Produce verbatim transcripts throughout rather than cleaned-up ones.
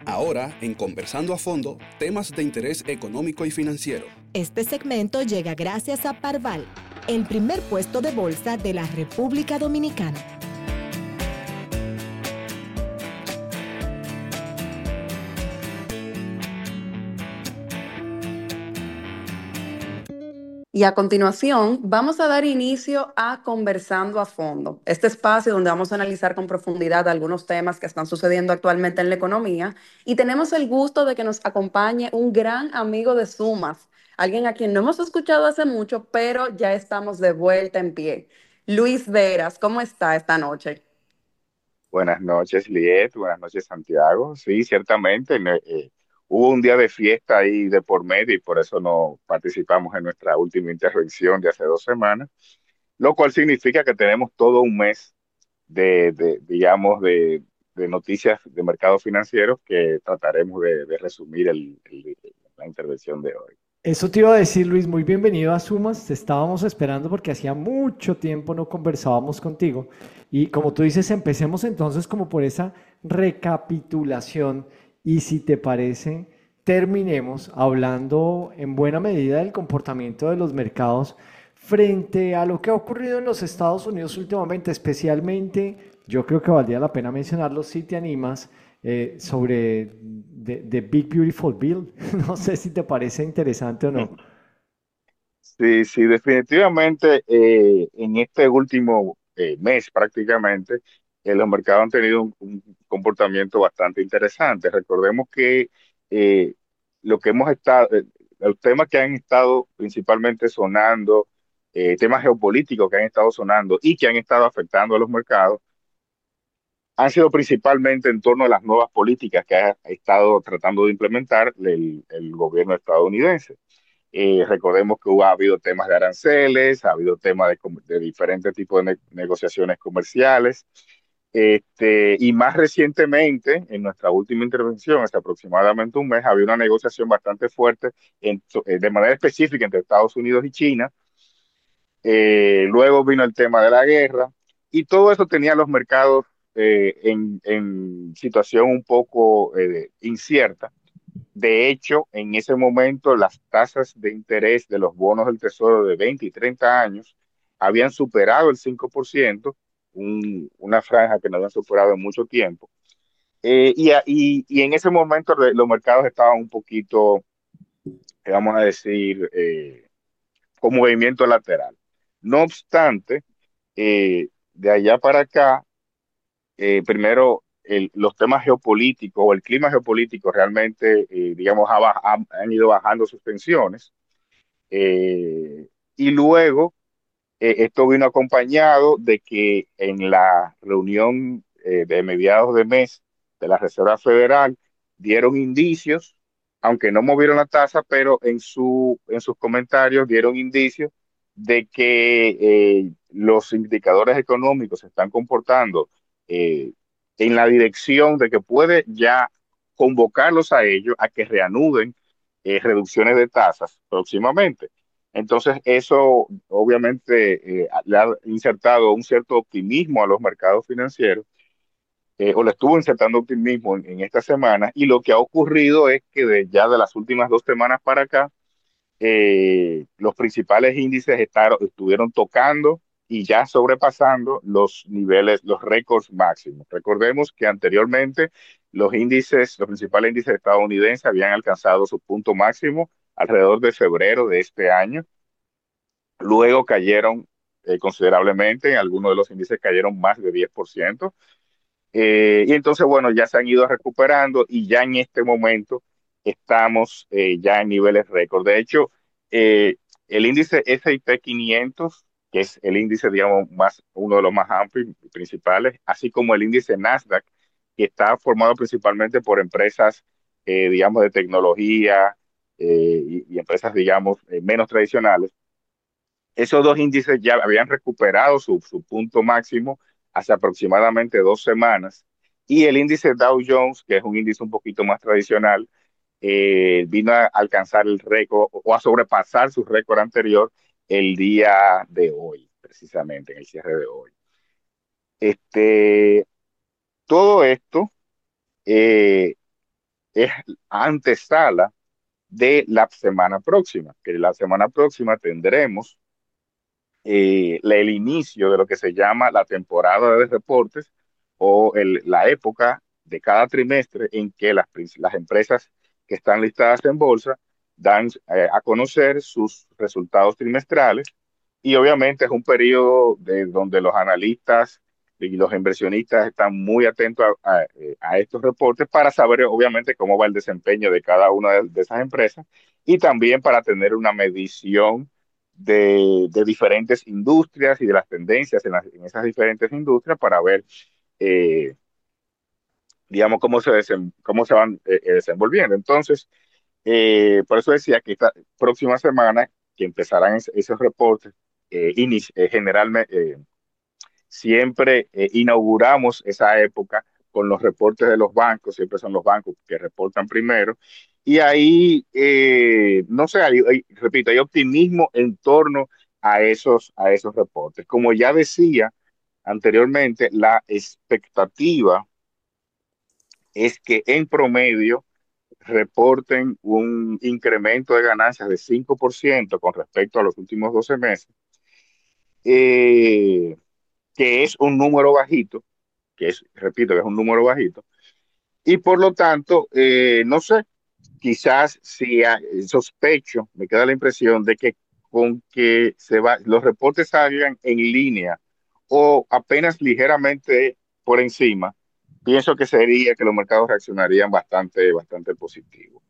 Ahora, en Conversando a Fondo, temas de interés económico y financiero. Este segmento llega gracias a Parval, el primer puesto de bolsa de la República Dominicana. Y a continuación vamos a dar inicio a Conversando a Fondo, este espacio donde vamos a analizar con profundidad algunos temas que están sucediendo actualmente en la economía y tenemos el gusto de que nos acompañe un gran amigo de Sumas, alguien a quien no hemos escuchado hace mucho, pero ya estamos de vuelta en pie. Luis Veras, ¿cómo está esta noche? Buenas noches, Liet. Buenas noches, Santiago. Sí, ciertamente, ne- eh, hubo un día de fiesta ahí de por medio y por eso no participamos en nuestra última intervención de hace dos semanas, lo cual significa que tenemos todo un mes de, de, digamos, de, de noticias de mercados financieros que trataremos de, de resumir el- el- la intervención de hoy. Eso te iba a decir, Luis, muy bienvenido a Sumas. Te estábamos esperando porque hacía mucho tiempo no conversábamos contigo. Y como tú dices, empecemos entonces como por esa recapitulación y si te parece, terminemos hablando en buena medida del comportamiento de los mercados frente a lo que ha ocurrido en los Estados Unidos últimamente, especialmente, yo creo que valdría la pena mencionarlo si te animas eh, sobre The, The Big Beautiful Bill. No sé si te parece interesante o no. Sí, sí, definitivamente eh, en este último eh, mes prácticamente eh, los mercados han tenido un, un comportamiento bastante interesante. Recordemos que eh, lo que hemos estado, eh, los temas que han estado principalmente sonando, eh, temas geopolíticos que han estado sonando y que han estado afectando a los mercados, han sido principalmente en torno a las nuevas políticas que ha estado tratando de implementar el el gobierno estadounidense. Eh, recordemos que hubo, ha habido temas de aranceles, ha habido temas de, com- de diferentes tipos de ne- negociaciones comerciales. Este, y más recientemente, en nuestra última intervención, hace aproximadamente un mes, había una negociación bastante fuerte en- so- eh, de manera específica entre Estados Unidos y China. Eh, luego vino el tema de la guerra y todo eso tenía los mercados eh, en, en situación un poco eh, incierta. De hecho, en ese momento las tasas de interés de los bonos del Tesoro de veinte y treinta años habían superado el cinco por ciento, un, una franja que no habían superado en mucho tiempo. Eh, y, a- y, y en ese momento de- los mercados estaban un poquito, eh, vamos a decir, eh, con movimiento lateral. No obstante, eh, de allá para acá, eh, primero, el- los temas geopolíticos o el clima geopolítico realmente, eh, digamos, ha baj- han, han ido bajando sus tensiones. Eh, y luego, eh, esto vino acompañado de que en la reunión eh, de mediados de mes de la Reserva Federal dieron indicios, aunque no movieron la tasa, pero en, su, en sus comentarios dieron indicios de que eh, los indicadores económicos se están comportando eh, en la dirección de que puede ya convocarlos a ellos a que reanuden eh, reducciones de tasas próximamente. Entonces, eso obviamente eh, le ha insertado un cierto optimismo a los mercados financieros, eh, o le estuvo insertando optimismo en, en esta semana, y lo que ha ocurrido es que de, ya de las últimas dos semanas para acá, eh, los principales índices estaron, estuvieron tocando y ya sobrepasando los niveles, los récords máximos. Recordemos que anteriormente los índices, los principales índices estadounidenses habían alcanzado su punto máximo alrededor de febrero de este año. Luego cayeron eh, considerablemente, algunos de los índices cayeron más de diez por ciento. Eh, y entonces, bueno, ya se han ido recuperando y ya en este momento estamos eh, ya en niveles récord. De hecho, eh, el índice S and P quinientos, que es el índice, digamos, más, uno de los más amplios y principales, así como el índice Nasdaq, que está formado principalmente por empresas, eh, digamos, de tecnología eh, y, y empresas, digamos, eh, menos tradicionales. Esos dos índices ya habían recuperado su, su punto máximo hace aproximadamente dos semanas y el índice Dow Jones, que es un índice un poquito más tradicional, eh, vino a alcanzar el récord o a sobrepasar su récord anterior el día de hoy, precisamente en el cierre de hoy. Este, todo esto eh, es antesala de la semana próxima, que la semana próxima tendremos eh, la- el inicio de lo que se llama la temporada de reportes o el- la época de cada trimestre en que las, prin- las empresas que están listadas en bolsa dan eh, a conocer sus resultados trimestrales y obviamente es un periodo de donde los analistas y los inversionistas están muy atentos a, a- eh, a estos reportes para saber obviamente cómo va el desempeño de cada una de de esas empresas y también para tener una medición de, de diferentes industrias y de las tendencias en, las- en esas diferentes industrias para ver, eh, digamos, cómo se, desem- cómo se van eh, eh, desenvolviendo. Entonces, eh, por eso decía que esta próxima semana que empezarán es- esos reportes, eh, inici- eh, generalmente, siempre eh, inauguramos esa época con los reportes de los bancos, siempre son los bancos que reportan primero, y ahí, eh, no sé, hay- hay- repito, hay optimismo en torno a esos, a esos reportes. Como ya decía anteriormente, la expectativa es que en promedio reporten un incremento de ganancias de cinco por ciento con respecto a los últimos doce meses, eh, que es un número bajito, que es, repito, que es un número bajito, y por lo tanto, eh, no sé, quizás si hay- sospecho, me queda la impresión de que con que se va, los reportes salgan en línea o apenas ligeramente por encima, pienso que sería que los mercados reaccionarían bastante, bastante positivo.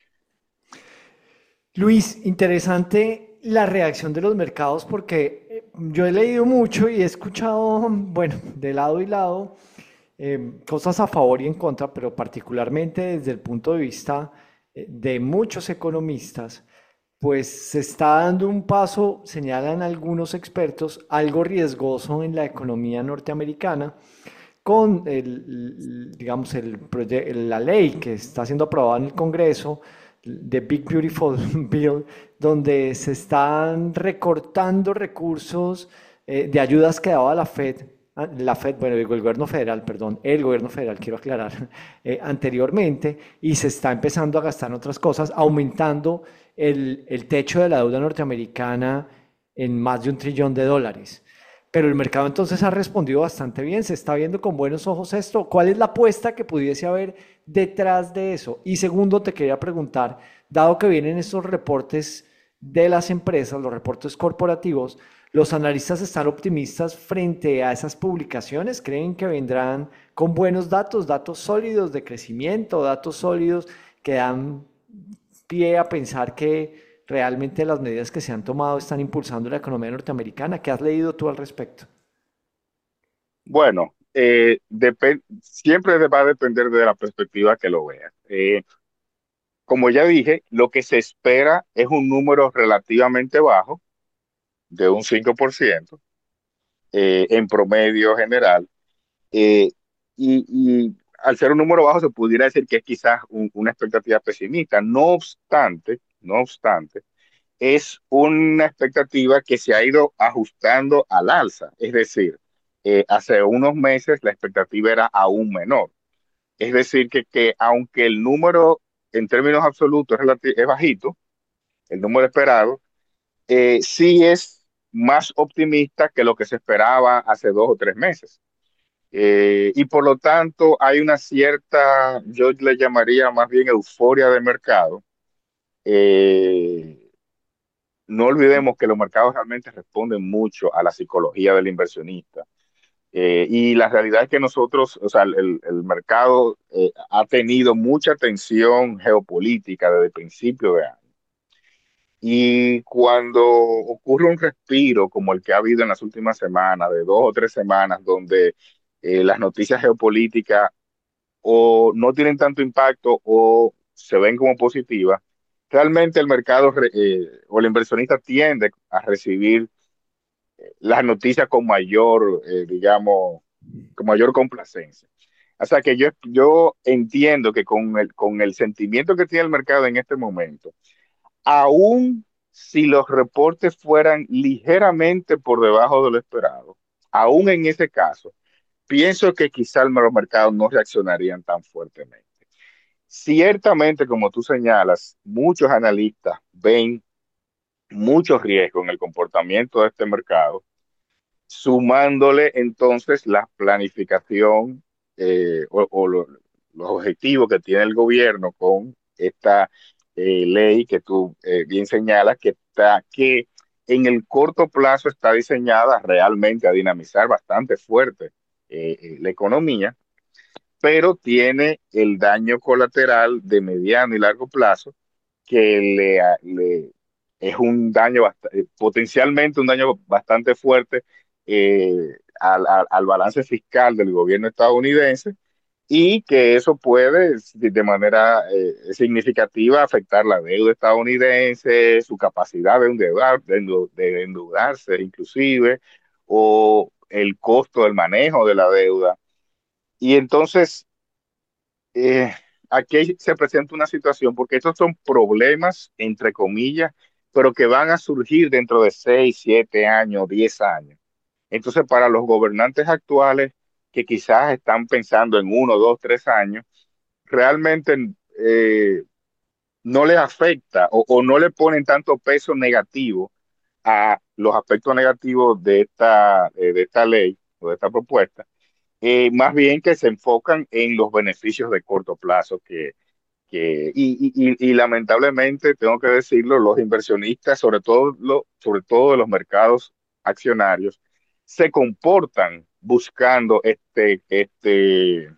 Luis, interesante la reacción de los mercados porque eh, yo he leído mucho y he escuchado, bueno, de lado y lado, eh, cosas a favor y en contra, pero particularmente desde el punto de vista eh, de muchos economistas, pues se está dando un paso, señalan algunos expertos, algo riesgoso en la economía norteamericana con el, digamos, el proye- la ley que está siendo aprobada en el Congreso, The Big Beautiful Bill, donde se están recortando recursos eh, de ayudas que daba la Fed, ah, la Fed, bueno, digo, el gobierno federal, perdón, el gobierno federal, quiero aclarar, eh, anteriormente, y se está empezando a gastar en otras cosas, aumentando el, el techo de la deuda norteamericana en más de un trillón de dólares. Pero el mercado entonces ha respondido bastante bien, se está viendo con buenos ojos esto. ¿Cuál es la apuesta que pudiese haber detrás de eso? Y segundo, te quería preguntar, dado que vienen estos reportes de las empresas, los reportes corporativos, ¿los analistas están optimistas frente a esas publicaciones? ¿Creen que vendrán con buenos datos, datos sólidos de crecimiento, datos sólidos que dan pie a pensar que realmente las medidas que se han tomado están impulsando la economía norteamericana? ¿Qué has leído tú al respecto? Bueno, eh, depen- siempre va a depender de la perspectiva que lo veas. Eh, como ya dije, lo que se espera es un número relativamente bajo, de un cinco por ciento eh, en promedio general. eh, y, y al ser un número bajo se pudiera decir que es quizás un- una expectativa pesimista. No obstante, no obstante, es una expectativa que se ha ido ajustando al alza. Es decir, eh, hace unos meses la expectativa era aún menor. Es decir, que, que aunque el número en términos absolutos es, relati- es bajito, el número esperado, eh, sí es más optimista que lo que se esperaba hace dos o tres meses. Eh, y por lo tanto hay una cierta, yo le llamaría más bien euforia de mercado. Eh, no olvidemos que los mercados realmente responden mucho a la psicología del inversionista. Eh, y la realidad es que nosotros, o sea, el, el mercado eh, ha tenido mucha tensión geopolítica desde el principio de año. Y cuando ocurre un respiro como el que ha habido en las últimas semanas, de dos o tres semanas, donde eh, las noticias geopolíticas o no tienen tanto impacto o se ven como positivas, realmente el mercado re- eh, o el inversionista tiende a recibir las noticias con mayor, eh, digamos, con mayor complacencia. O sea que yo, yo entiendo que con el, con el sentimiento que tiene el mercado en este momento, aún si los reportes fueran ligeramente por debajo de lo esperado, aún en ese caso, pienso que quizá los mercados no reaccionarían tan fuertemente. Ciertamente, como tú señalas, muchos analistas ven muchos riesgos en el comportamiento de este mercado, sumándole entonces la planificación eh, o, o lo- los objetivos que tiene el gobierno con esta eh, ley que tú eh, bien señalas, que está, que en el corto plazo está diseñada realmente a dinamizar bastante fuerte eh, eh, la economía, pero tiene el daño colateral de mediano y largo plazo que le, le- es un daño, bast- eh, potencialmente un daño bastante fuerte eh, al, al- al balance fiscal del gobierno estadounidense, y que eso puede de de manera eh, significativa afectar la deuda estadounidense, su capacidad de endeudar, de endeu- de endeudarse inclusive, o el costo del manejo de la deuda. Y entonces eh, aquí se presenta una situación, porque estos son problemas, entre comillas, pero que van a surgir dentro de seis, siete años, diez años. Entonces, para los gobernantes actuales que quizás están pensando en uno, dos, tres años, realmente eh, no les afecta o, o no le ponen tanto peso negativo a los aspectos negativos de esta, eh, de esta ley o de esta propuesta, eh, más bien que se enfocan en los beneficios de corto plazo que, que y, y, y, y lamentablemente tengo que decirlo, los inversionistas, sobre todo, lo, sobre todo de los mercados accionarios, se comportan buscando este, este,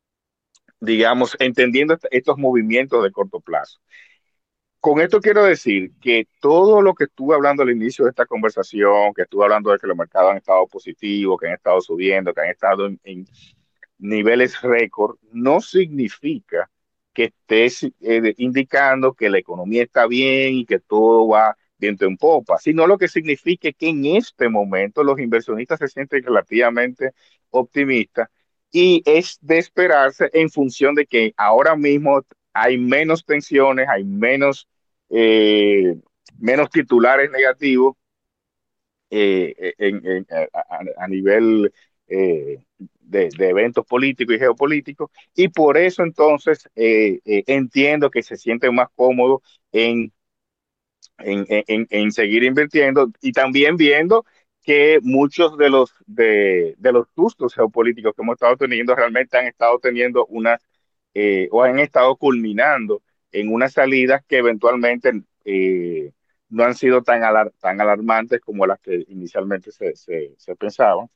digamos, entendiendo est- estos movimientos de corto plazo. Con esto quiero decir que todo lo que estuve hablando al inicio de esta conversación, que estuve hablando de que los mercados han estado positivos, que han estado subiendo, que han estado en, en niveles récord, no significa que estés eh, indicando que la economía está bien y que todo va viento en popa, sino lo que significa que en este momento los inversionistas se sienten relativamente optimistas, y es de esperarse en función de que ahora mismo hay menos tensiones, hay menos, eh, menos titulares negativos eh, en, en, a, a, nivel eh, de, de, eventos políticos y geopolíticos, y por eso entonces eh, eh, entiendo que se sienten más cómodos en, en, en, en, seguir invirtiendo, y también viendo que muchos de los de, de los sustos geopolíticos que hemos estado teniendo realmente han estado teniendo unas eh, o han estado culminando en unas salidas que eventualmente eh, no han sido tan, alar tan alarmantes como las que inicialmente se, se, se pensaban.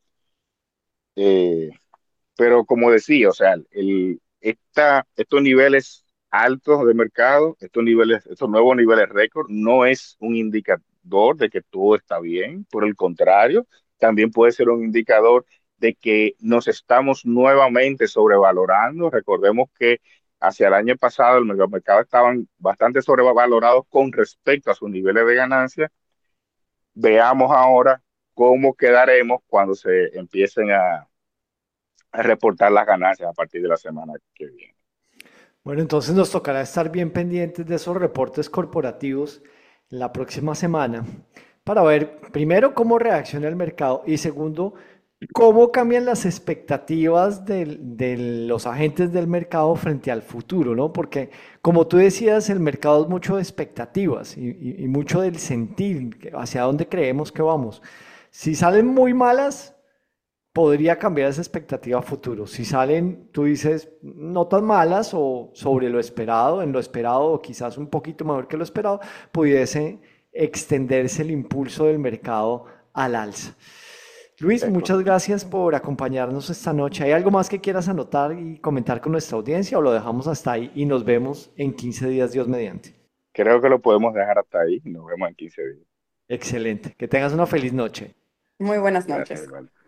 Eh, pero como decía, o sea, el, esta, estos niveles altos de mercado, estos niveles, estos nuevos niveles récord, no es un indicador de que todo está bien. Por el contrario, también puede ser un indicador de que nos estamos nuevamente sobrevalorando. Recordemos que hacia el año pasado el- los mercados estaban bastante sobrevalorados con respecto a sus niveles de ganancia. Veamos ahora cómo quedaremos cuando se empiecen a a reportar las ganancias a partir de la semana que viene. Bueno, entonces nos tocará estar bien pendientes de esos reportes corporativos la próxima semana para ver, primero, cómo reacciona el mercado y segundo, cómo cambian las expectativas del- de, los agentes del mercado frente al futuro, ¿no? Porque, como tú decías, el mercado es mucho de expectativas y, y- y mucho del sentir hacia dónde creemos que vamos. Si salen muy malas, podría cambiar esa expectativa a futuro. Si salen, tú dices, no tan malas o sobre lo esperado, en lo esperado o quizás un poquito mejor que lo esperado, pudiese extenderse el impulso del mercado al alza. Luis, Es muchas correcto. gracias por acompañarnos esta noche. ¿Hay algo más que quieras anotar y comentar con nuestra audiencia o lo dejamos hasta ahí y nos vemos en quince días, Dios mediante? Creo que lo podemos dejar hasta ahí. Nos vemos en quince días. Excelente. Que tengas una feliz noche. Muy buenas Gracias, noches. igual.